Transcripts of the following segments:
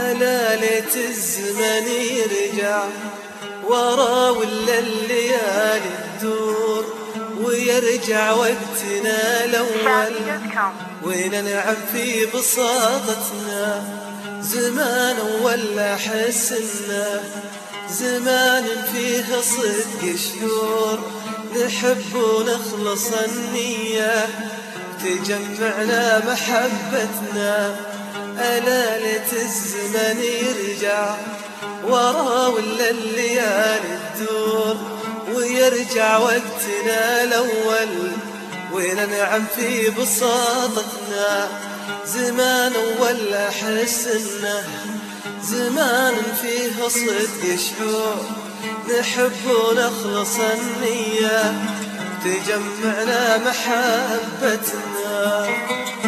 ألا ليت الزمن يرجع ورا ولا الليالي تدور ويرجع وقتنا الأول وننعم في بساطتنا. زمان ولا حسنا زمان فيه صدق شعور نحب ونخلص النية تجمعنا محبتنا. ألا ليت الزمن يرجع ورا ولا الليالي تدور ويرجع وقتنا الأول وننعم في بساطتنا. زمان ولا حسنا زمان فيه صدق شعور نحب ونخلص النية تجمعنا محبتنا.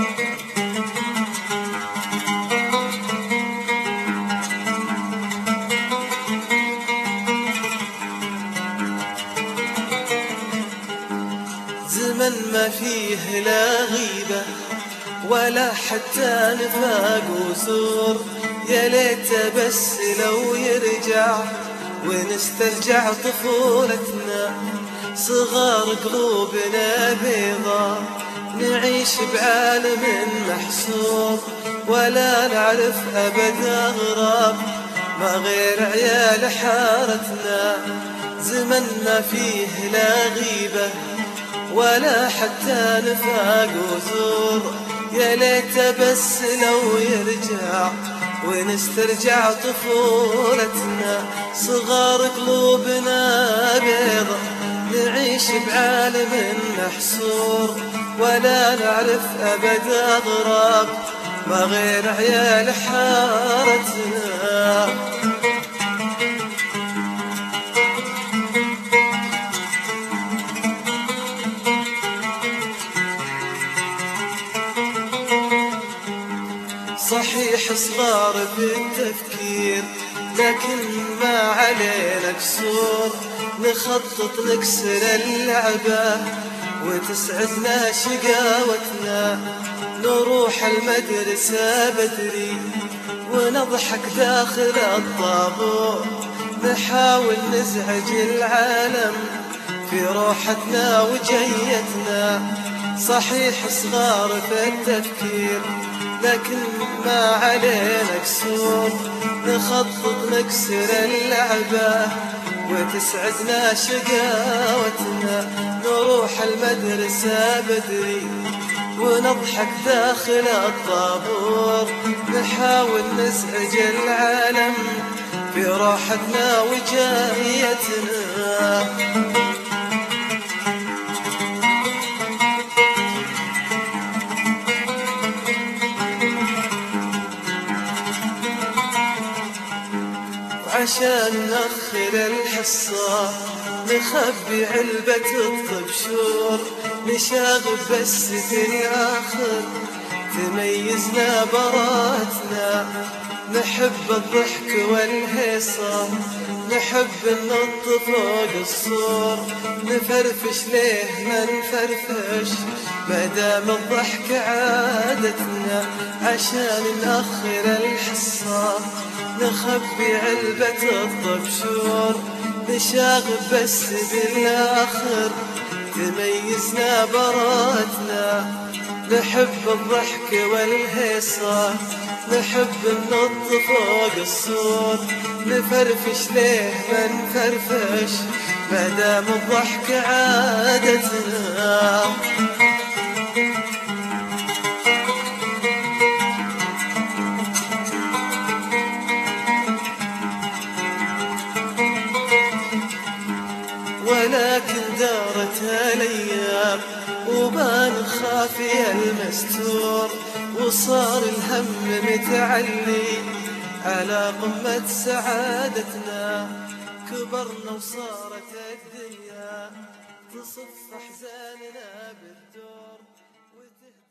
زمن ما فيه لا غيبة ولا حتى نفاق وزور، يا ليت بس لو يرجع ونسترجع طفولتنا. صغار قلوبنا بيضا نعيش بعالم محصور ولا نعرف أبد أغراب ما غير عيال حارتنا. زمن ما فيه لا غيبة ولا حتى نفاق وزور، يا ليت بس لو يرجع ونسترجع طفولتنا. صغار قلوبنا بيضا نعيش بعالم محصور ولا نعرف أبد أغراب ما غير عيال حارتنا. صحيح صغار في التفكير لكن ما علينا كسور، نخطط نكسر اللعبة وتسعدنا شقاوتنا. نروح المدرسة بدري ونضحك داخل الطابور، نحاول نزعج العالم في روحتنا وجيتنا. صحيح صغار في التفكير لكن ما علينا كسور، نخطط نكسر اللعبة وتسعدنا شقاوتنا. نروح المدرسة بدري ونضحك داخل الطابور، نحاول نزعج العالم في راحتنا وجايتنا. عشان نأخر الحصة نخبي علبة الطبشور، نشاغب بس في الآخر تميزنا براتنا. نحب الضحك والهيصة نحب ننط فوق السور، نفرفش ليه ما نفرفش مادام الضحك عادتنا. عشان نأخر الحصة نخبي علبة الطبشور، نشاغب بس بالآخر تميزنا براتنا. نحب الضحك والهيصة نحب ننط فوق السور، نفرفش ليه ما نفرفش مادام الضحك عادتنا. ولكن دارت الأيام وبان خافي المستور، وصار الهم متعلي على قمة سعادتنا. كبرنا وصارت الدنيا تصف أحزاننا بالدور.